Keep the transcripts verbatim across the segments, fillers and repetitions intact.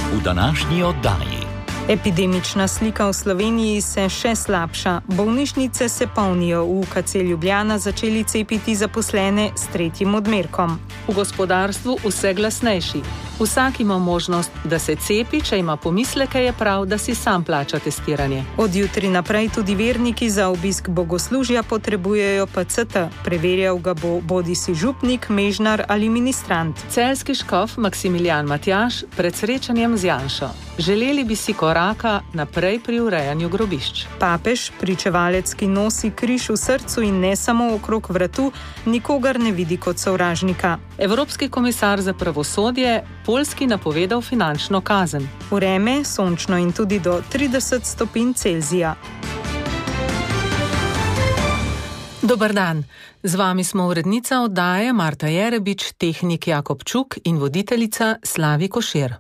v današnji oddaji. Epidemična slika v Sloveniji se še slabša. Bolnišnice se polnijo. V U K C Ljubljana začeli cepiti zaposlene s tretjim odmerkom. V gospodarstvu vse glasnejši. Vsak ima možnost, da se cepi, če ima pomisleke, je prav, da si sam plača testiranje. Od jutri naprej tudi verniki za obisk bogoslužja potrebujejo P C T. Preverjal ga bo bodisi župnik, mežnar ali ministrant. Celjski škof Maksimilijan Matjaž pred srečanjem z Janšo. Želeli bi si koraka naprej pri urejanju grobišč. Papež, pričevalec, ki nosi križ v srcu in ne samo okrog vratu, nikogar ne vidi kot sovražnika. Evropski komisar za pravosodje Poljski napovedal finančno kazen. Vreme, sončno in tudi do trideset stopinj Celzija. Dober dan. Z vami smo urednica oddaje Marta Jerebič, tehnik Jakob Čuk in voditeljica Slavi Košir.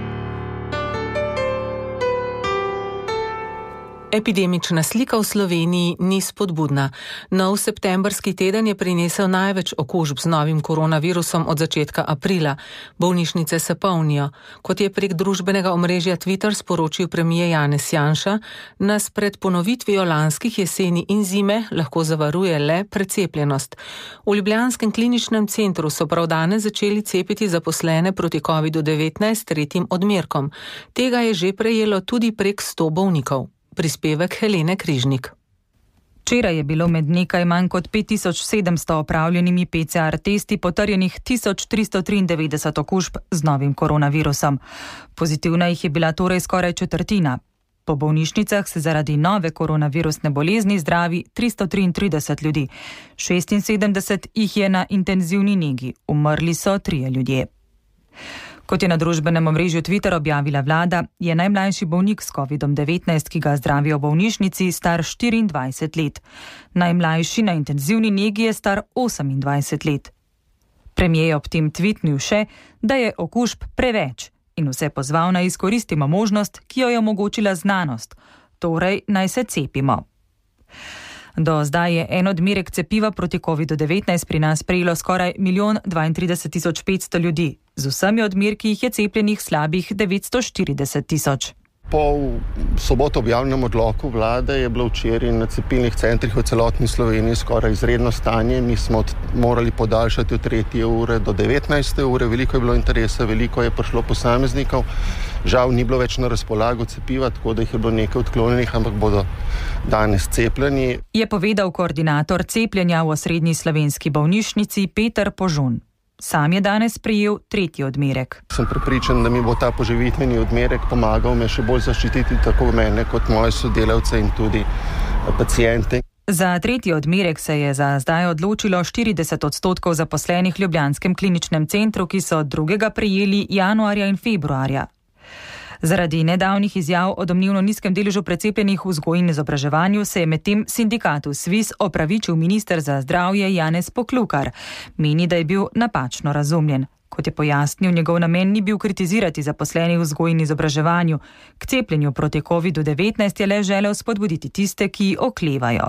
Epidemična slika v Sloveniji ni spodbudna. Nov septembrski teden je prinesel največ okužb z novim koronavirusom od začetka aprila. Bolnišnice se polnijo. Kot je prek družbenega omrežja Twitter sporočil premier Janez Janša, nas pred ponovitvijo lanskih jeseni in zime lahko zavaruje le precepljenost. V ljubljanskem kliničnem centru so prav danes začeli cepiti zaposlene proti kovidu devetnajst tretjim odmerkom. Tega je že prejelo tudi prek sto bolnikov. Prispevek Helene Križnik. Včeraj je bilo med nekaj manj kot pet tisoč sedemsto opravljenimi P C R testi potrjenih tisoč tristo triindevetdeset okužb z novim koronavirusom. Pozitivna jih je bila torej skoraj četrtina. Po bolnišnicah se zaradi nove koronavirusne bolezni zdravi tristo triintrideset ljudi. šestinsedemdeset jih je na intenzivni negi, umrli so trije ljudje. Kot je na družbenem omrežju Twitter objavila vlada, je najmlajši bolnik s kovidom devetnajst, ki ga zdravijo v bolnišnici, star štiriindvajset let. Najmlajši na intenzivni negi je star osemindvajset let. Premier je ob tem tvitnil še, da je okužb preveč in vse pozval naj izkoristimo možnost, ki jo je omogočila znanost, torej naj se cepimo. Do zdaj je en odmerek cepiva proti kovidu devetnajst pri nas prejelo skoraj milijon dvaintrideset tisoč petsto ljudi. Z vsemi odmerki jih je cepljenih slabih devetsto štirideset tisoč. Po soboto objavljenem odloku vlade je bilo včeraj na cepilnih centrih v celotni Sloveniji skoraj izredno stanje. Mi smo morali podaljšati od tretje ure do devetnajste ure. Veliko je bilo interesa, veliko je prišlo posameznikov. Žal ni bilo več na razpolago cepiva, tako da jih je bilo nekaj odklonjenih, ampak bodo danes cepljeni. Je povedal koordinator cepljenja v osrednji slovenski bolnišnici Peter Požun. Sam je danes prejel tretji odmerek. Sem prepričan, da mi bo ta poživitveni odmerek pomagal me še bolj zaščititi tako mene kot moje sodelavce in tudi paciente. Za tretji odmerek se je za zdaj odločilo štirideset odstotkov zaposlenih v ljubljanskem kliničnem centru, ki so drugega prejeli januarja in februarja. Zaradi nedavnih izjav o domnevno nizkem deležu precepljenih v vzgoji in izobraževanju se je medtem sindikatu SVIZ opravičil minister za zdravje Janez Poklukar. Meni, da je bil napačno razumljen. Kot je pojasnil, njegov namen ni bil kritizirati zaposlenih v vzgoji in izobraževanju. K cepljenju proti kovidu devetnajst je le želel spodbuditi tiste, ki oklevajo.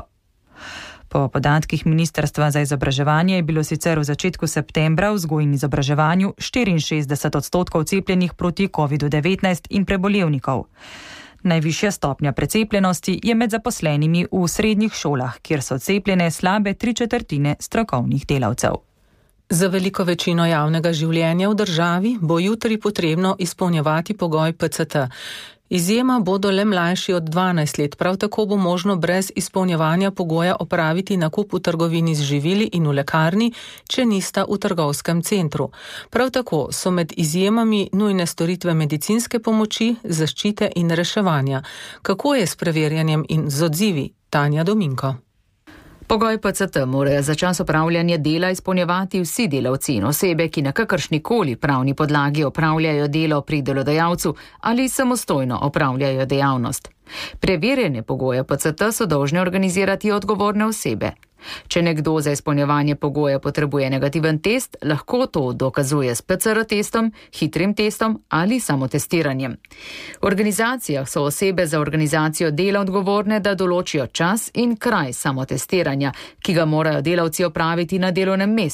Po podatkih Ministrstva za izobraževanje je bilo sicer v začetku septembra v vzgoji in izobraževanju štiriinšestdeset odstotkov cepljenih proti kovidu devetnajst in prebolevnikov. Najvišja stopnja precepljenosti je med zaposlenimi v srednjih šolah, kjer so cepljene slabe tri četrtine strokovnih delavcev. Za veliko večino javnega življenja v državi bo jutri potrebno izpolnjevati pogoj P C T. Izjema bodo le mlajši od dvanajst let, prav tako bo možno brez izpolnjevanja pogoja opraviti nakup v trgovini z živili in v lekarni, če nista v trgovskem centru. Prav tako so med izjemami nujne storitve medicinske pomoči, zaščite in reševanja. Kako je s preverjanjem in z odzivi? Tanja Dominko. Pogoj P C T morajo za čas opravljanja dela izpolnjevati vsi delavci in osebe, ki na kakršnikoli pravni podlagi opravljajo delo pri delodajalcu ali samostojno opravljajo dejavnost. Preverjanje pogoja P C T so dolžne organizirati odgovorne osebe. Če nekdo za izpolnjevanje pogoja potrebuje negativen test, lahko to dokazuje s P C R testom, hitrim testom ali samotestiranjem. V organizacijah so osebe za organizacijo dela odgovorne, da določijo čas in kraj samotestiranja, ki ga morajo delavci opraviti na delovnem mestu.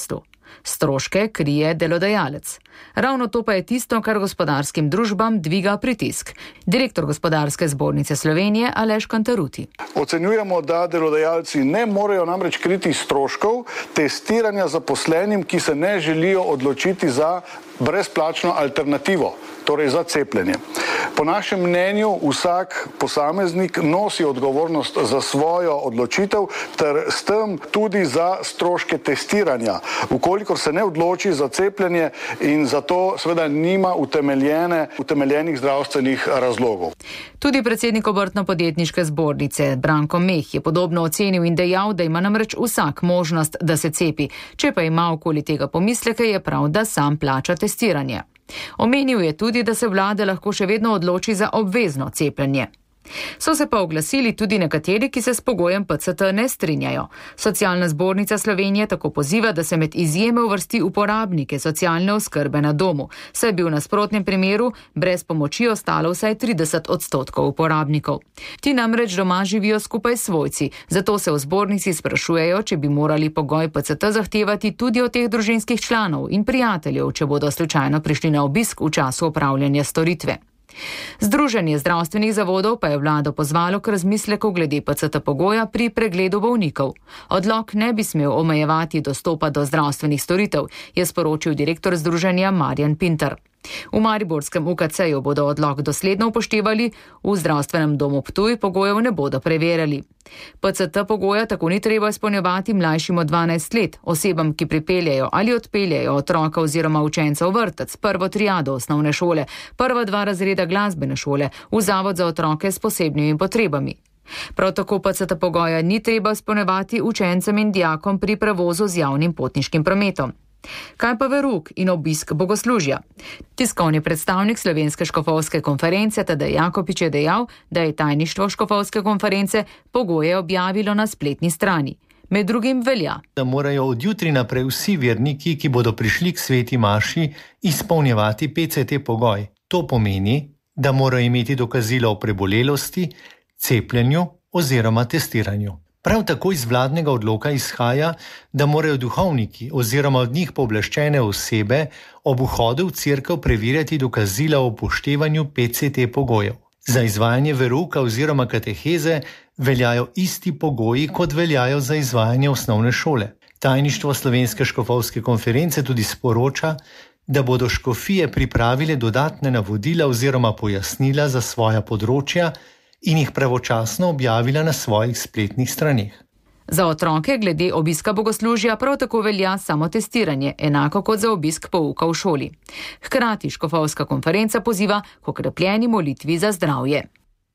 Stroške krije delodajalec. Ravno to pa je tisto, kar gospodarskim družbam dviga pritisk. Direktor Gospodarske zbornice Slovenije Aleš Kantaruti. Ocenjujemo, da delodajalci ne morejo namreč kriti stroškov testiranja zaposlenim, ki se ne želijo odločiti za brezplačno alternativo, torej za cepljenje. Po našem mnenju vsak posameznik nosi odgovornost za svojo odločitev ter s tem tudi za stroške testiranja, ukolikor se ne odloči za cepljenje in zato seveda nima utemeljene, utemeljenih zdravstvenih razlogov. Tudi predsednik Obrtno-podjetniške zbornice Branko Meh je podobno ocenil in dejal, da ima namreč vsak možnost, da se cepi. Če pa ima okoli tega pomisleke, je prav, da sam plača testiranje. Omenil je tudi, da se vlada lahko še vedno odloči za obvezno cepljenje. So se pa oglasili tudi nekateri, ki se s pogojem P C T ne strinjajo. Socialna zbornica Slovenije tako poziva, da se med izjeme uvrsti uporabnike socialne oskrbe na domu, saj bi v nasprotnem primeru brez pomoči ostalo vsaj trideset odstotkov uporabnikov. Ti namreč doma živijo skupaj s svojci, zato se v zbornici sprašujejo, če bi morali pogoj P C T zahtevati tudi od teh družinskih članov in prijateljev, če bodo slučajno prišli na obisk v času opravljanja storitve. Združenje zdravstvenih zavodov pa je vlado pozvalo k razmisleku glede P C T pogoja pri pregledu bolnikov. Odlok ne bi smel omejevati dostopa do zdravstvenih storitev, je sporočil direktor združenja Marjan Pintar. V mariborskem U K C-ju bodo odlok dosledno upoštevali, v zdravstvenem domu Ptuj pogojev ne bodo preverjali. P C T pogoja tako ni treba izpolnjevati mlajšim od dvanajst let, osebam, ki pripeljejo ali odpeljejo otroka oziroma učenca v vrtec, prvo triado osnovne šole, prva dva razreda glasbene šole, v zavod za otroke s posebnimi potrebami. Prav tako P C T pogoja ni treba izpolnjevati učencem in dijakom pri prevozu z javnim potniškim prometom. Kaj pa verouk in obisk bogoslužja? Tiskovni predstavnik Slovenske škofovske konference Tadej Jakopič je dejal, da je tajništvo škofovske konference pogoje objavilo na spletni strani. Med drugim velja, da morajo od jutri naprej vsi verniki, ki bodo prišli k sveti maši, izpolnjevati P C T pogoj. To pomeni, da morajo imeti dokazilo o prebolelosti, cepljenju oziroma testiranju. Prav tako iz vladnega odloka izhaja, da morajo duhovniki oziroma od njih pooblaščene osebe ob vhodu v cerkev preverjati dokazila o upoštevanju P C T pogojev. Za izvajanje verouka oziroma kateheze veljajo isti pogoji, kot veljajo za izvajanje osnovne šole. Tajništvo Slovenske škofovske konference tudi sporoča, da bodo škofije pripravile dodatne navodila oziroma pojasnila za svoja področja in jih pravočasno objavila na svojih spletnih straneh. Za otroke glede obiska bogoslužja prav tako velja samo testiranje, enako kot za obisk pouka v šoli. Hkrati škofovska konferenca poziva k okrepljeni molitvi za zdravje.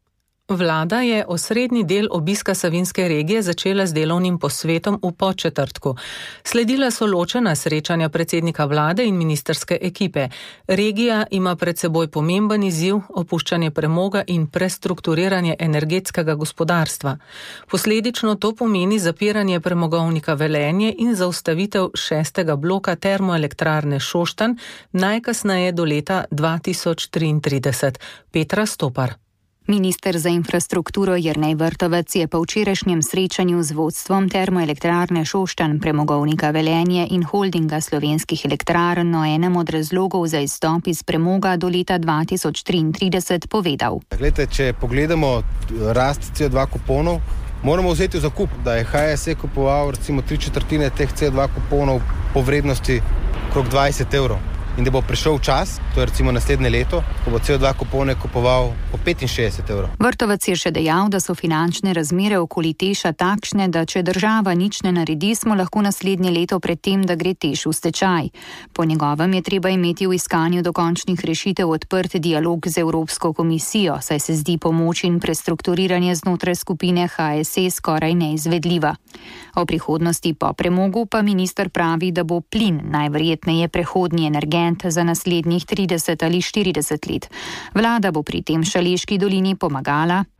Vlada je osrednji del obiska Savinjske regije začela z delovnim posvetom v Podčetrtku. Sledila so ločena srečanja predsednika vlade in ministerske ekipe. Regija ima pred seboj pomemben izziv, opuščanje premoga in prestrukturiranje energetskega gospodarstva. Posledično to pomeni zapiranje premogovnika Velenje in zaustavitev šestega bloka termoelektrarne Šoštanj najkasneje do leta dva tisoč triintrideset. Petra Stopar. Minister za infrastrukturo Jernej Vrtovec je po včerajšnjem srečanju z vodstvom termoelektrarne Šoštanj, premogovnika Velenje in holdinga slovenskih elektrarn o enem od razlogov za izstop iz premoga do leta dva tisoč triintrideset povedal. Glede, če pogledamo rast C O dva kuponov, moramo vzeti v zakup, da je H S E kupoval recimo tri četrtine teh C O dva kuponov po vrednosti okrog dvajset evrov. In da bo prišel čas, to je recimo naslednje leto, ko bo C O dva kupone kupoval po petinšestdeset evrov. Vrtovec je še dejal, da so finančne razmere okoli Teša takšne, da če država nič ne naredi, smo lahko naslednje leto pred tem, da gre Teš v stečaj. Po njegovem je treba imeti v iskanju dokončnih rešitev odprt dialog z Evropsko komisijo, saj se zdi pomoč in prestrukturiranje znotraj skupine H S E skoraj neizvedljiva. O prihodnosti po premogu pa minister pravi, da bo plin najverjetneje prehodni energent za naslednjih trideset ali štirideset let. Vlada bo pri tem Šaleški dolini pomagala.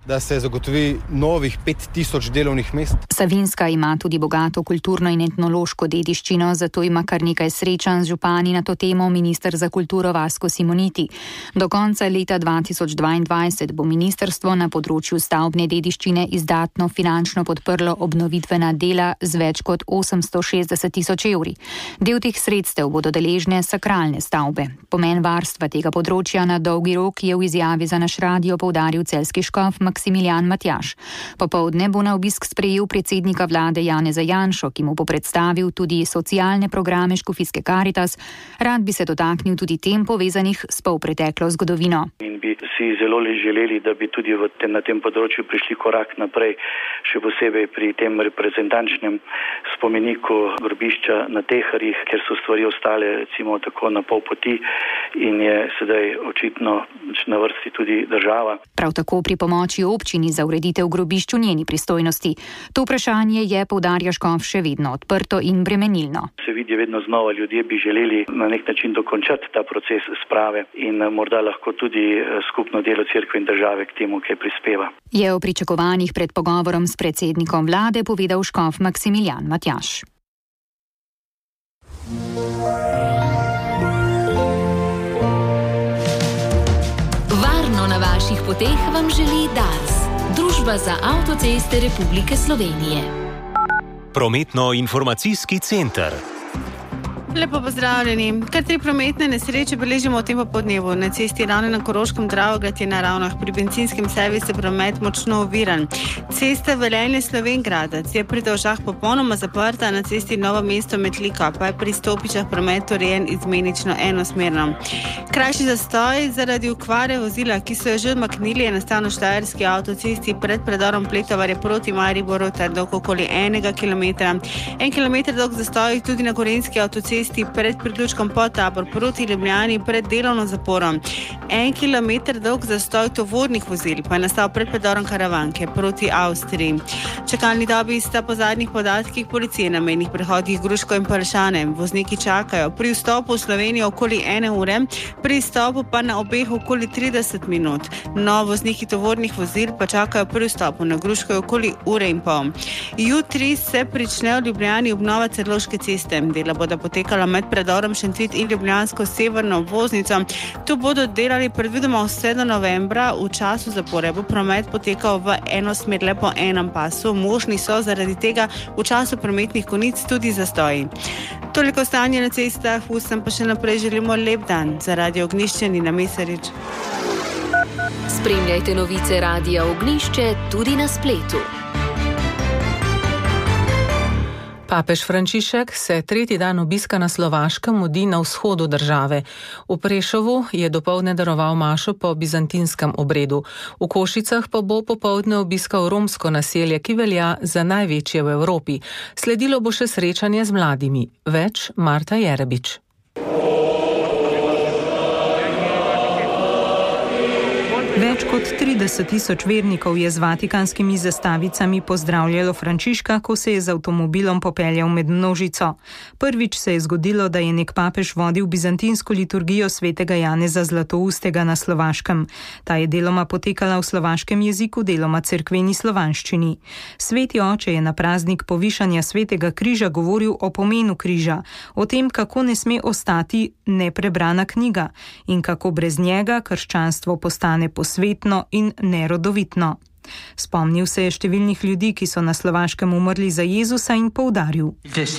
da se zagotovi novih pet tisoč delovnih mest. Savinjska ima tudi bogato kulturno in etnološko dediščino, zato ima kar nekaj srečanj z župani na to temo minister za kulturo Vasko Simoniti. Do konca leta dva tisoč dvaindvajset bo ministrstvo na področju stavbne dediščine izdatno finančno podprlo obnovitvena dela z več kot osemsto šestdeset tisoč evri. Del teh sredstev bodo deležne sakralne stavbe. Pomen varstva tega področja na dolgi rok je v izjavi za naš radio poudaril celjski škof Maksimilijan Matjaž. Popoldne bo na obisk sprejel predsednika vlade Janeza Janšo, ki mu bo predstavil tudi socialne programe škofijske Karitas. Rad bi se dotaknil tudi tem povezanih s polpreteklo zgodovino. In bi si zelo želeli, da bi tudi v tem, na tem področju prišli korak naprej, še posebej pri tem reprezentančnem spomeniku grobišča na Teharjih, ker so stvari ostale recimo tako na pol poti in je sedaj očitno na vrsti tudi država. Prav tako pri pomoči občini za ureditev grobišč v njeni pristojnosti. To vprašanje je, poudarja škof, še vedno odprto in bremenilno. Se vidi vedno znova, ljudje bi želeli na nek način dokončati ta proces sprave in morda lahko tudi skupno delo cerkve in države k temu, kaj prispeva. Je o pričakovanjih pred pogovorom s predsednikom vlade povedal škof Maksimilijan Matjaž. Varno na vaših poteh vam želi Dars, Družba za avtoceste Republike Slovenije. Prometno-informacijski center. Lepo pozdravljeni. Kar tri prometne nesreče beležimo v tem popoldnevu. Na cesti Ravne na Koroškem Dravograd je na Ravnah, pri benzinskem servisu promet močno oviran. Cesta Velenje-Slovenj Gradec je pri Dovžah popolnoma zaprta, na cesti Novo mesto Metlika pa je pri Stopičah promet urejen izmenično enosmerno. Krajši zastoj zaradi okvare vozila, ki so jo že odmaknili, je nastal na štajerski avtocesti pred predorom Pletovarje proti Mariboru ter dolg okoli enega kilometra. En kilometer dolg zastoj tudi na Gorenjski avtocesti pred priključkom Podtabor proti Ljubljani pred delovno zaporom. En kilometer dolg zastoj tovornih vozil pa je nastal pred predorom Karavanke proti Avstriji. Čakalni dobi sta po zadnjih podatkih policije na mejnih prehodih Gruško in Pršane. Vozniki čakajo pri vstopu v Slovenijo okoli ene ure, pri izstopu pa na obeh okoli trideset minut. No, vozniki tovornih vozil pa čakajo pri vstopu na Gruško okoli ure in pol. Jutri se prične v Ljubljani obnova Celovške ceste. Dela bodo potekala med predorom Šentvid in ljubljansko severno obvoznico. Tu bodo delali predvidoma vse do novembra. V času zapore bo promet potekal v eno smer le po enem pasu. Možni so zaradi tega v času prometnih konic tudi zastoji. Toliko stanje na cestah, vsem pa še naprej želimo lep dan. Za Radio Ognjišče Nina Mesarič. Spremljajte novice Radia Ognjišče tudi na spletu. Papež Frančišek se tretji dan obiska na Slovaškem mudi na vzhodu države. V Prešovu je dopoldne daroval mašo po bizantinskem obredu. V Košicah pa bo popoldne obiskal romsko naselje, ki velja za največje v Evropi. Sledilo bo še srečanje z mladimi. Več Marta Jerebič. Več kot trideset tisoč vernikov je z vatikanskimi zastavicami pozdravljalo Frančiška, ko se je z avtomobilom popeljal med množico. Prvič se je zgodilo, da je nek papež vodil bizantinsko liturgijo svetega Janeza Zlatoustega na Slovaškem. Ta je deloma potekala v slovaškem jeziku, deloma cerkveni slovanščini. Sveti oče je na praznik povišanja svetega križa govoril o pomenu križa, o tem, kako ne sme ostati neprebrana knjiga in kako brez njega krščanstvo postane posvetno in nerodovitno. Spomnil se je številnih ljudi, ki so na Slovaškem umrli za Jezusa, in poudaril: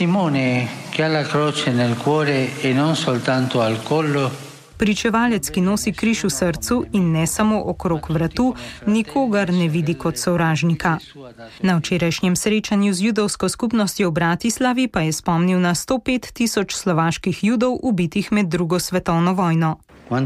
Pričevalec, ki nosi križ v srcu in ne samo okrog vratu, nikogar ne vidi kot sovražnika. Na včerajšnjem srečanju z judovsko skupnostjo v Bratislavi pa je spomnil na sto pet tisoč slovaških judov ubitih med drugo svetovno vojno.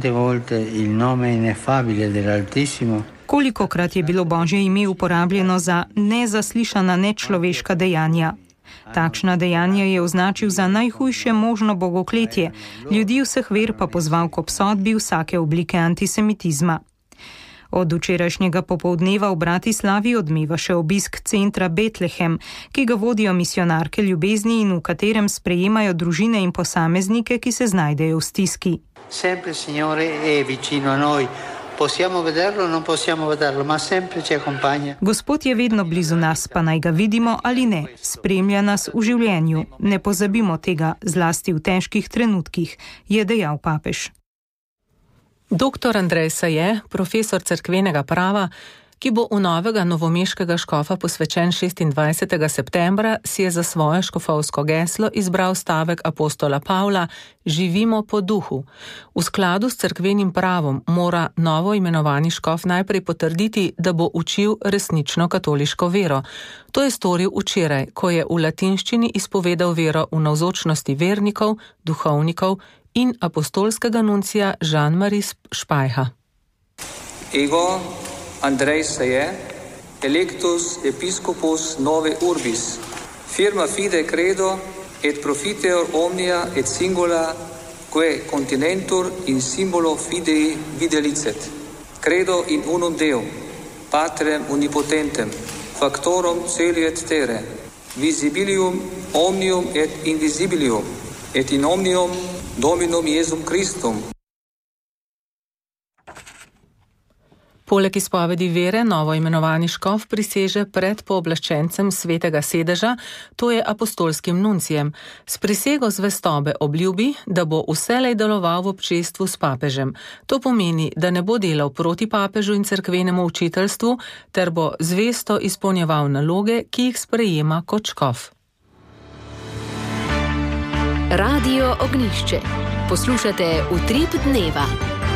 Kolikokrat je bilo Božje ime uporabljeno za nezaslišana nečloveška dejanja. Takšna dejanja je označil za najhujše možno bogokletje, ljudi vseh ver pa pozval k obsodbi vsake oblike antisemitizma. Od včerajšnjega popoldneva v Bratislavi odmeva še obisk centra Betlehem, ki ga vodijo misionarke ljubezni in v katerem sprejemajo družine in posameznike, ki se znajdejo v stiski. Possiamo vederlo o non possiamo vederlo, ma sempre ci accompagna. Gospod je vedno blizu nas, pa naj ga vidimo ali ne. Spremlja nas v življenju. Ne pozabimo tega, zlasti v težkih trenutkih, je dejal papež. Doktor Andrej Saje, profesor cerkvenega prava, ki bo v novega novomeškega škofa posvečen šestindvajsetega septembra, si je za svoje škofovsko geslo izbral stavek apostola Pavla: živimo po duhu. V skladu s cerkvenim pravom mora novo imenovani škof najprej potrditi, da bo učil resnično katoliško vero. To je storil včeraj, ko je v latinščini izpovedal vero v navzočnosti vernikov, duhovnikov in apostolskega nuncija Jean-Marie Špajha. Ego Andrej Saje, electus episcopus nove urbis, firma fide credo et profiteor omnia et singula quae continentur in simbolo fidei videlicet. Credo in unum Deum, Patrem omnipotentem, factorum celi et terre, visibilium omnium et invisibilium, et in omnium Dominum Iesum Christum. Poleg izpovedi vere novo imenovani škof priseže pred pooblaščencem svetega sedeža, to je apostolskim nuncijem. S prisego zvestobe obljubi, da bo vselej deloval v občestvu s papežem. To pomeni, da ne bo delal proti papežu in cerkvenemu učiteljstvu, ter bo zvesto izpolnjeval naloge, ki jih sprejema kot škof. Radio Ognjišče. Poslušate Utrip dneva.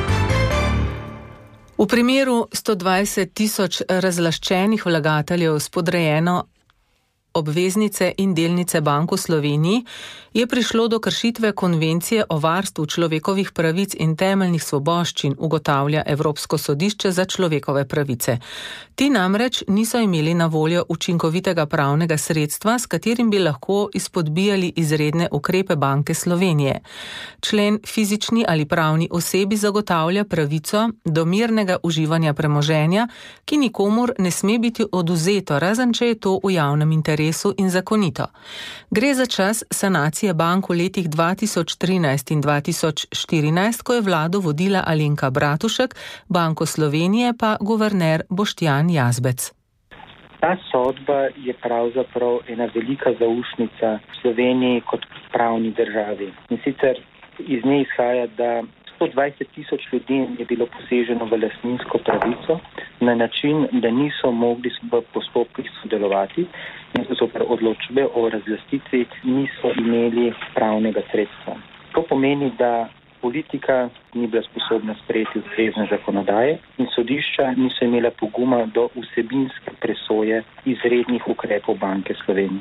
V primeru sto dvajset tisoč razlaščenih vlagateljev s podrejeno obveznice in delnice Bank v Sloveniji je prišlo do kršitve konvencije o varstvu človekovih pravic in temeljnih svoboščin, ugotavlja Evropsko sodišče za človekove pravice. Ti namreč niso imeli na voljo učinkovitega pravnega sredstva, s katerim bi lahko izpodbijali izredne ukrepe Banke Slovenije. Člen fizični ali pravni osebi zagotavlja pravico do mirnega uživanja premoženja, ki nikomur ne sme biti oduzeto, razen če je to v javnem interesu in zakonito. Gre za čas sanacije bank v letih dva tisoč trinajst in dva tisoč štirinajst, ko je vlado vodila Alenka Bratušek, Banko Slovenije pa guverner Boštjan Jazbec. Ta sodba je pravzaprav ena velika zaušnica v Sloveniji kot pravni državi. In sicer iz nje izhaja, da sto dvajset tisoč ljudi je bilo poseženo v lastninsko pravico na način, da niso mogli v postopkih sodelovati in zoper odločbe o razlastitvi niso imeli pravnega sredstva. To pomeni, da politika ni bila sposobna sprejeti ustrezne zakonodaje in sodišča niso imela poguma do vsebinske presoje izrednih ukrepov Banke Slovenije.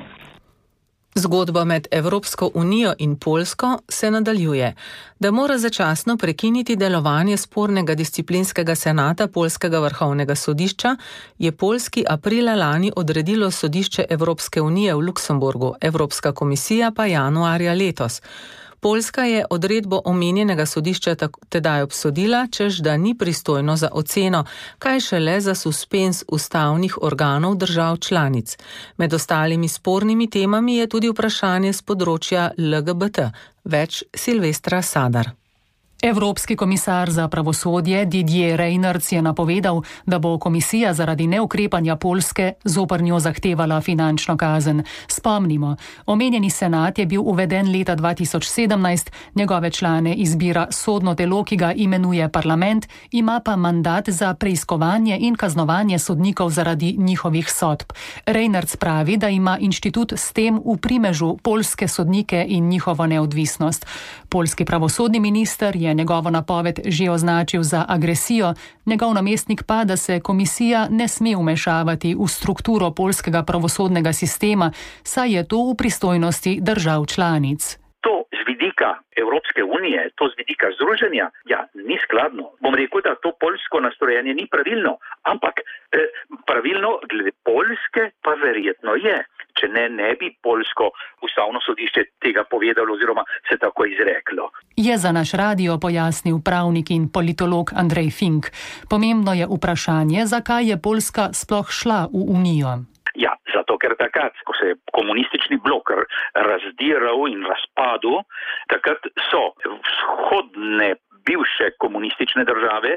Zgodba med Evropsko unijo in Poljsko se nadaljuje. Da mora začasno prekiniti delovanje spornega disciplinskega senata Poljskega vrhovnega sodišča, je Poljski aprila lani odredilo sodišče Evropske unije v Luksemburgu, Evropska komisija pa januarja letos. Poljska je odredbo omenjenega sodišča tedaj obsodila, češ da ni pristojno za oceno, kaj šele za suspens ustavnih organov držav članic. Med ostalimi spornimi temami je tudi vprašanje z področja L G B T. Več Silvestra Sadar. Evropski komisar za pravosodje Didier Reynders je napovedal, da bo komisija zaradi neukrepanja Poljske zoper njo zahtevala finančno kazen. Spomnimo, omenjeni senat je bil uveden leta dva tisoč sedemnajst, njegove člane izbira sodno telo, ki ga imenuje parlament, ima pa mandat za preiskovanje in kaznovanje sodnikov zaradi njihovih sodb. Reynders pravi, da ima inštitut s tem v primežu poljske sodnike in njihovo neodvisnost. Poljski pravosodni minister je njegovo napoved že označil za agresijo, njegov namestnik pa, da se komisija ne sme vmešavati v strukturo poljskega pravosodnega sistema, saj je to v pristojnosti držav članic. To z vidika Evropske unije, to z vidika združenja, ja, ni skladno. Bom rekel, da to poljsko nastrojenje ni pravilno, ampak eh, pravilno glede Poljske pa verjetno je. Če ne, ne bi poljsko ustavno sodišče tega povedalo oziroma se tako izreklo. Je za naš radio pojasnil pravnik in politolog Andrej Fink. Pomembno je vprašanje, zakaj je Poljska sploh šla v Unijo. Ja, zato ker takrat, ko se je komunistični blok razdiral in razpadel, takrat so vzhodne bivše komunistične države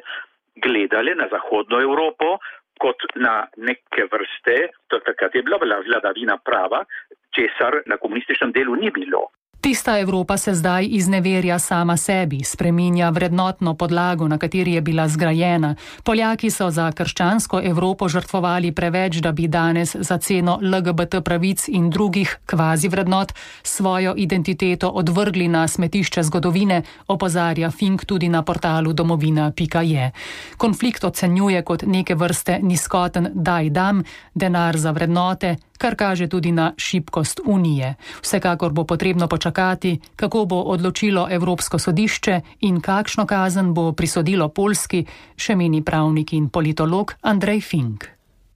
gledali na Zahodno Evropo kot na neke vrste, to takrat je bila vladavina prava, česar na komunističnem delu ni bilo. Tista Evropa se zdaj izneverja sama sebi, spreminja vrednotno podlago, na kateri je bila zgrajena. Poljaki so za krščansko Evropo žrtvovali preveč, da bi danes za ceno L G B T pravic in drugih kvazi vrednot svojo identiteto odvrgli na smetišče zgodovine, opozarja Fink tudi na portalu domovina pika je. Konflikt ocenjuje kot neke vrste nizkoten daj dam, denar za vrednote, kar kaže tudi na šibkost Unije. Vsekakor bo potrebno počakati, kako bo odločilo Evropsko sodišče in kakšno kazen bo prisodilo Poljski, še meni pravnik in politolog Andrej Fink.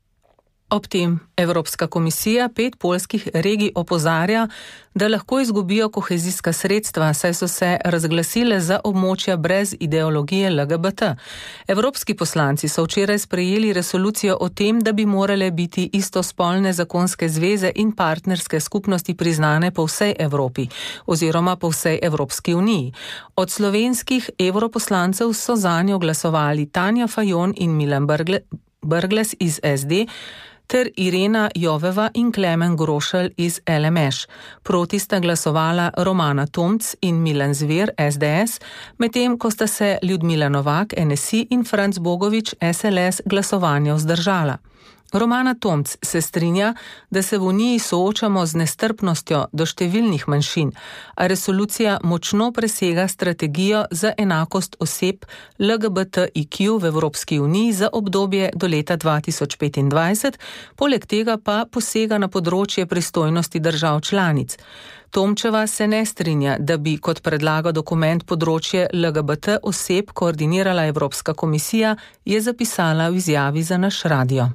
Ob tem Evropska komisija pet poljskih regij opozarja, da lahko izgubijo kohezijska sredstva, saj so se razglasile za območja brez ideologije L G B T. Evropski poslanci so včeraj sprejeli resolucijo o tem, da bi morale biti istospolne zakonske zveze in partnerske skupnosti priznane po vsej Evropi oziroma po vsej Evropski uniji. Od slovenskih evroposlancev so zanjo glasovali Tanja Fajon in Milan Brglez iz S D, ter Irena Joveva in Klemen Grošelj iz L M Š. Proti sta glasovala Romana Tomc in Milan Zver S D S, medtem ko sta se Ljudmila Novak N S I in Franc Bogovič S L S glasovanja vzdržala. Romana Tomc se strinja, da se v Uniji soočamo z nestrpnostjo do številnih manjšin, a resolucija močno presega strategijo za enakost oseb L G B T I Q v Evropski uniji za obdobje do leta dva tisoč petindvajset, poleg tega pa posega na področje pristojnosti držav članic. Tomčeva se ne strinja, da bi, kot predlaga dokument, področje L G B T oseb koordinirala Evropska komisija, je zapisala v izjavi za naš radio.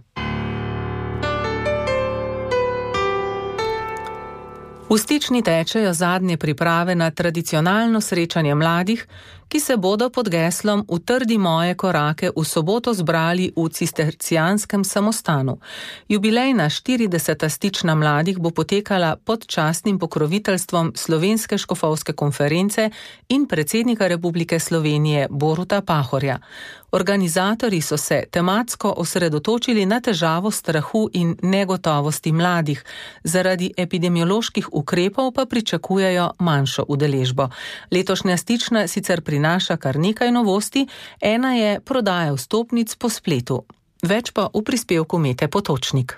V Stični tečejo zadnje priprave na tradicionalno srečanje mladih, ki se bodo pod geslom Utrdi moje korake v soboto zbrali v cistercijanskem samostanu. Jubilejna štirideseta stična mladih bo potekala pod častnim pokroviteljstvom Slovenske škofovske konference in predsednika Republike Slovenije Boruta Pahorja. Organizatorji so se tematsko osredotočili na težavo strahu in negotovosti mladih, zaradi epidemioloških ukrepov pa pričakujejo manjšo udeležbo. Letošnja stična sicer prinaša kar nekaj novosti, ena je prodaja vstopnic po spletu. Več pa v prispevku Mete Potočnik.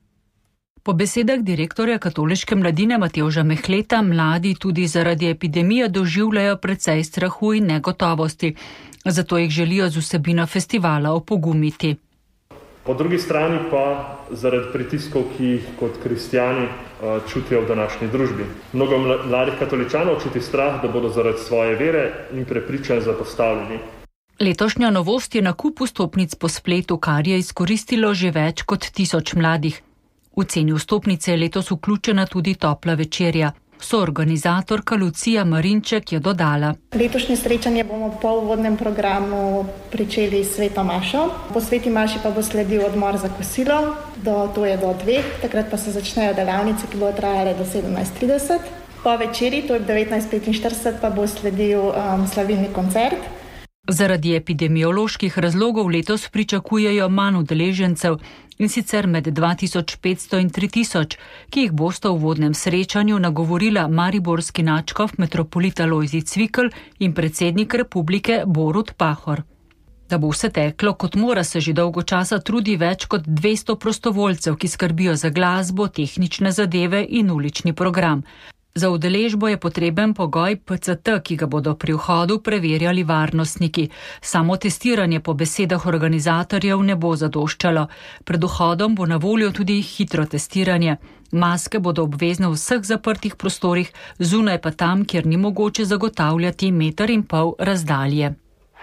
Po besedah direktorja katoliške mladine Matevža Mehleta, mladi tudi zaradi epidemije doživljajo precej strahu in negotovosti. Zato jih želijo z vsebino festivala opogumiti. Po drugi strani pa zaradi pritiskov, ki jih kot kristjani čutijo v današnji družbi. Mnogo mladih katoličanov čuti strah, da bodo zaradi svoje vere in prepričanj zapostavljeni. Letošnja novost je nakup vstopnic po spletu, kar je izkoristilo že več kot tisoč mladih. V ceni vstopnice je letos vključena tudi topla večerja. Soorganizatorka Lucija Marinček je dodala. Letošnje srečanje bomo po uvodnem programu pričeli s sveto mašo. Po sveti maši pa bo sledil odmor za kosilo, do, to je do dveh, takrat pa se začnejo delavnice, ki bodo trajale do sedemnajst trideset. Po večeri, to je devetnajst petinštirideset, pa bo sledil um, slavilni koncert. Zaradi epidemioloških razlogov letos pričakujejo manj udeležencev, in sicer med dva tisoč petsto in tri tisoč, ki jih bosta v uvodnem srečanju nagovorila mariborski nadškof metropolita Lojzij Cvikl in predsednik republike Borut Pahor. Da bo vse teklo, kot mora, se že dolgo časa trudi več kot dvesto prostovoljcev, ki skrbijo za glasbo, tehnične zadeve in ulični program. Za udeležbo je potreben pogoj P C T, ki ga bodo pri vhodu preverjali varnostniki. Samo testiranje po besedah organizatorjev ne bo zadoščalo. Pred vhodom bo na voljo tudi hitro testiranje. Maske bodo obvezne v vseh zaprtih prostorih, zunaj pa tam, kjer ni mogoče zagotavljati meter in pol razdalje.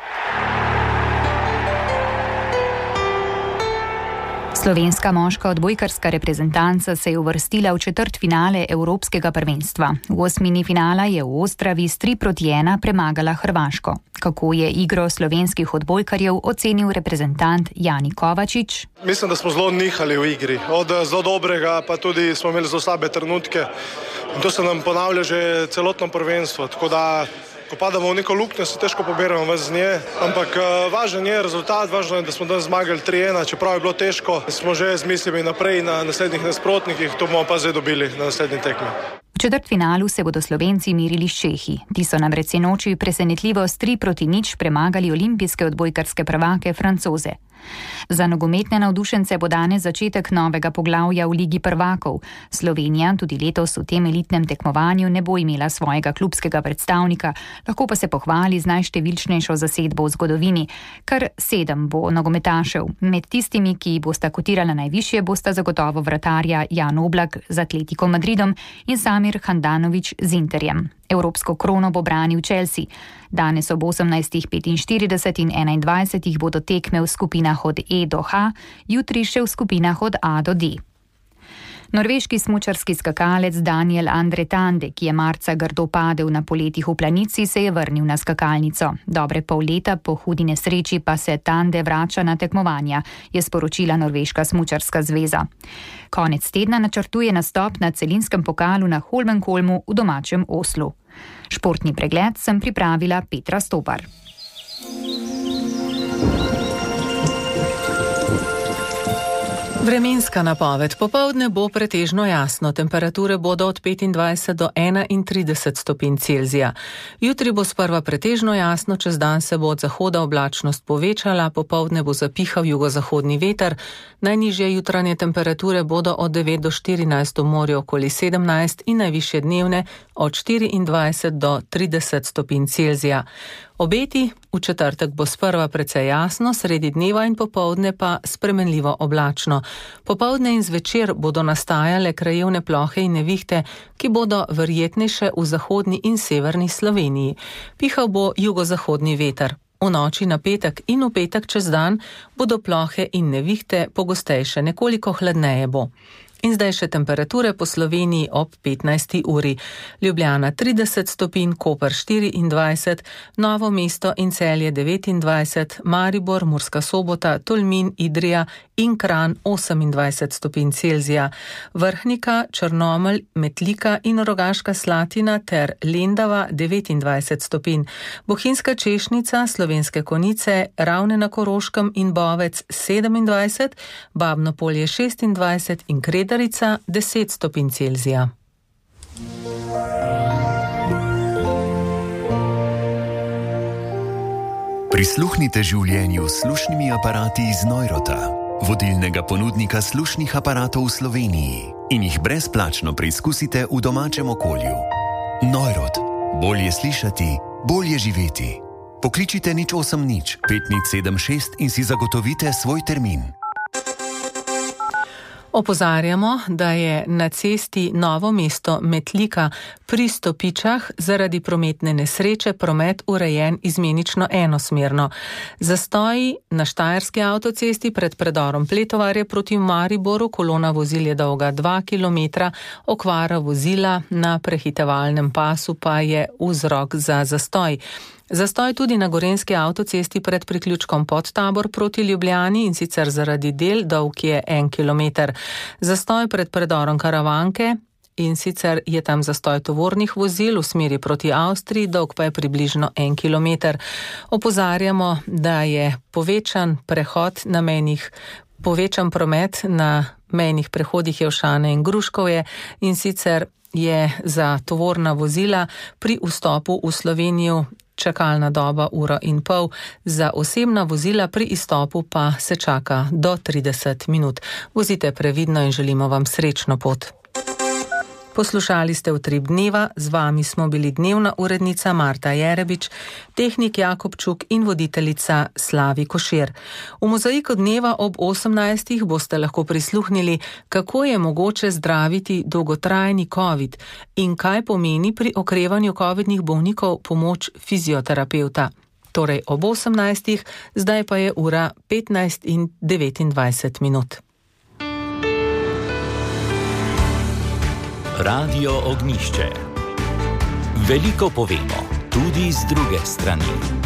Slovenska moška odbojkarska reprezentanca se je uvrstila v četrtfinale Evropskega prvenstva. V osmini finala je v Ostravi s tri proti ena premagala Hrvaško. Kako je igro slovenskih odbojkarjev ocenil reprezentant Jani Kovačič? Mislim, da smo zelo nihali v igri. Od zelo dobrega pa tudi smo imeli zelo slabe trenutke. In to se nam ponavlja že celotno prvenstvo. Tako da Ko padamo v neko luknjo, se težko poberemo ven z nje, ampak važen je rezultat, važno je, da smo danes zmagali tri ena, čeprav je bilo težko. Smo že z mislimi naprej na naslednjih nasprotnikih, to bomo pa zdaj dobili na naslednji tekmi. V četrtfinalu se bodo Slovenci merili s Čehi. Ti so namreč sinoči presenetljivo s tri proti nič premagali olimpijske odbojkarske prvake Francoze. Za nogometne navdušence bo danes začetek novega poglavja v Ligi prvakov. Slovenija tudi letos v tem elitnem tekmovanju ne bo imela svojega klubskega predstavnika, lahko pa se pohvali z najštevilčnejšo zasedbo v zgodovini. Kar sedem bo nogometašev. Med tistimi, ki bosta kotirala najvišje, bosta zagotovo vratarja Jan Oblak z Atletico Madridom in Samir Handanović z Interjem. Evropsko krono bo branil Chelsea. Danes ob osemnajstih petinštirideset in enaindvajsetih bodo tekme v skupinah od E do H, jutri še v skupinah od A do D. Norveški smučarski skakalec Daniel Andre Tande, ki je marca grdo padel na poletih v Planici, se je vrnil na skakalnico. Dobre pol leta po hudi nesreči pa se Tande vrača na tekmovanja, je sporočila Norveška smučarska zveza. Konec tedna načrtuje nastop na celinskem pokalu na Holmenkolmu v domačem Oslu. Športni pregled sem pripravila Petra Stopar. Vremenska napoved. Popoldne bo pretežno jasno. Temperature bodo od petindvajset do enaintrideset stopinj Celzija. Jutri bo sprva pretežno jasno, čez dan se bo od zahoda oblačnost povečala, popoldne bo zapihal jugozahodni veter. Najnižje jutranje temperature bodo od devet do štirinajst, v morju okoli sedemnajst in najvišje dnevne od štiriindvajset do trideset stopinj Celzija. Obeti: v četrtek bo sprva precej jasno, sredi dneva in popoldne pa spremenljivo oblačno. Popoldne in zvečer bodo nastajale krajevne plohe in nevihte, ki bodo verjetnejše v zahodni in severni Sloveniji. Pihal bo jugozahodni veter. V noči na petek in v petek čez dan bodo plohe in nevihte pogostejše, nekoliko hladneje bo. In zdaj še temperature po Sloveniji ob petnajsti uri. Ljubljana trideset stopinj, Koper štiriindvajset, Novo mesto in Celje devetindvajset, Maribor, Murska Sobota, Tolmin, Idrija in Kranj osemindvajset stopinj Celzija, Vrhnika, Črnomelj, Metlika in Rogaška Slatina ter Lendava devetindvajset stopinj, Bohinjska Češnica, Slovenske Konjice, Ravne na Koroškem in Bovec sedemindvajset, Babno Polje šestindvajset in Kredarica deset stopinj Celzija. Prisluhnite življenju s slušnimi aparati iz Neurota, vodilnega ponudnika slušnih aparatov v Sloveniji, in jih brezplačno preizkusite v domačem okolju. Neurot. Bolje slišati, bolje živeti. Pokličite nič osem nič pet nič sedem šest in si zagotovite svoj termin. Opozarjamo, da je na cesti Novo mesto Metlika pri Stopičah zaradi prometne nesreče promet urejen izmenično enosmerno. Zastoji na Štajerski avtocesti pred predorom Pletovarje proti Mariboru, kolona vozil je dolga dva kilometra, okvara vozila na prehitevalnem pasu pa je vzrok za zastoj. Zastoj tudi na Gorenjski avtocesti pred priključkom Podtabor proti Ljubljani, in sicer zaradi del, dolg je en kilometer. Zastoj pred predorom Karavanke, in sicer je tam zastoj tovornih vozil v smeri proti Avstriji, dolg pa je približno en kilometer. Opozarjamo, da je povečan prehod na mejnih, povečan promet na mejnih prehodih Jelšane in Gruškovje, in sicer je za tovorna vozila pri vstopu v Slovenijo čakalna doba uro in pol, za osebna vozila pri izstopu pa se čaka do trideset minut. Vozite previdno in želimo vam srečno pot. Poslušali ste Utrip dneva, z vami smo bili dnevna urednica Marta Jerebič, tehnik Jakobčuk in voditeljica Slavi Košir. V Mozaiku dneva ob osemnajstih boste lahko prisluhnili, kako je mogoče zdraviti dolgotrajni COVID in kaj pomeni pri okrevanju covidnih bolnikov pomoč fizioterapevta. Torej ob osemnajstih, zdaj pa je ura petnajst in devetindvajset minut. Radio Ognjišče. Veliko povemo, tudi z druge strani.